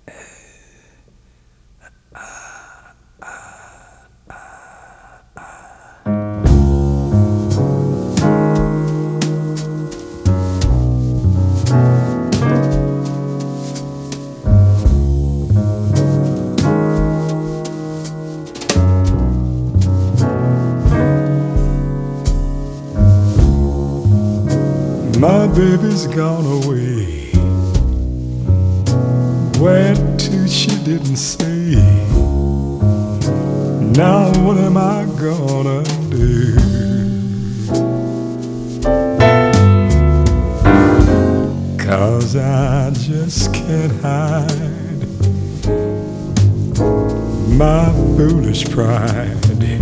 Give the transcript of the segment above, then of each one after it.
My baby's gone away. Where to she didn't say. Now what am I gonna do? 'Cause I just can't hide my foolish pride.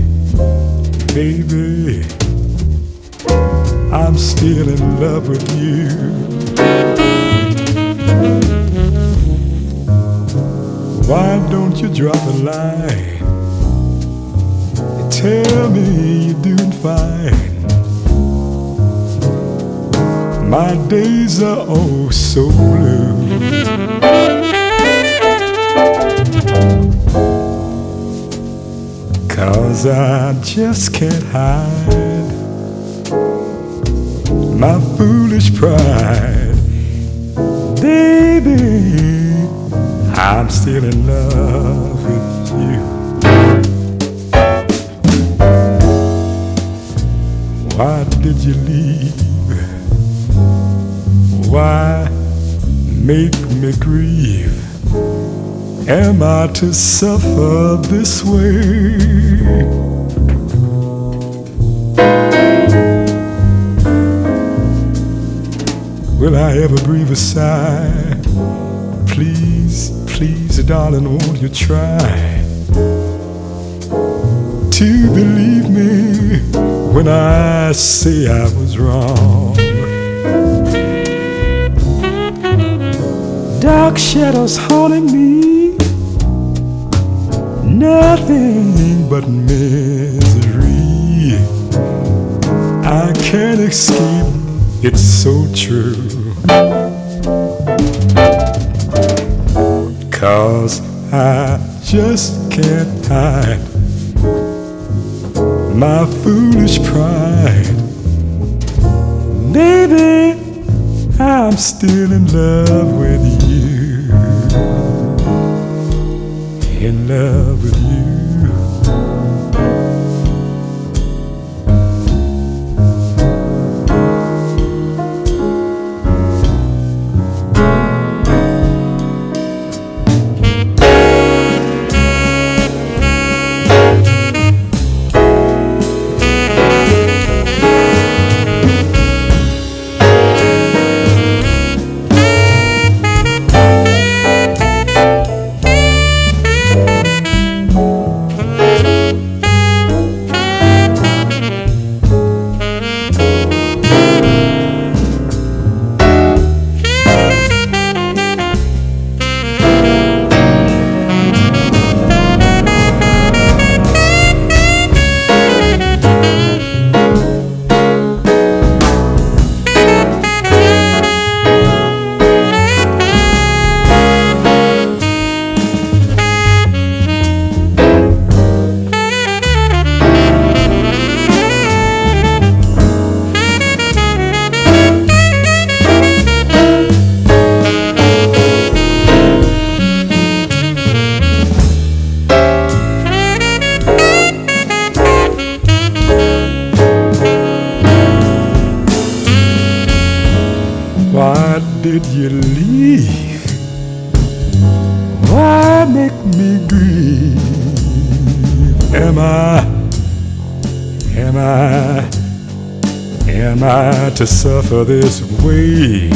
Baby, I'm still in love with you. Why don't you drop a line? Tell me you're doing fine. My days are oh so blue. 'Cause I just can't hide my foolish pride. Baby, I'm still in love with you. Why did you leave? Why make me grieve? Am I to suffer this way? Will I ever breathe a sigh? Please, please, darling, won't you try to believe me when I say I was wrong? Dark shadows haunting me, nothing but misery. I can't escape, it's so true. 'Cause I just can't hide my foolish pride. Baby, I'm still in love with you. In love with you. Why did you leave? Why make me grieve? Am I to suffer this way?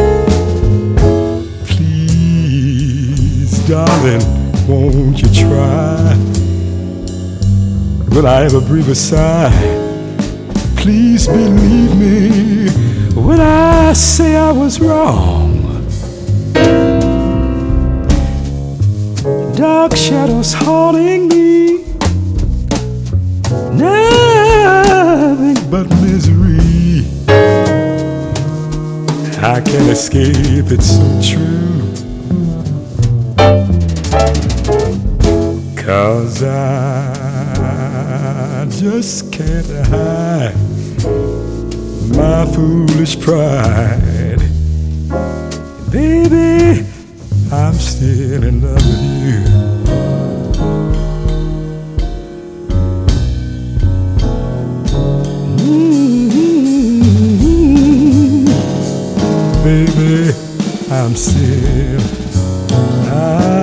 Please, darling, won't you try? Will I ever breathe a sigh? Please believe me when I say I was wrong. Dark shadows haunting me, nothing but misery. I can't escape, it's so true. 'cause I just can't hide my foolish pride. Baby, I'm still in love with you. Baby, I'm still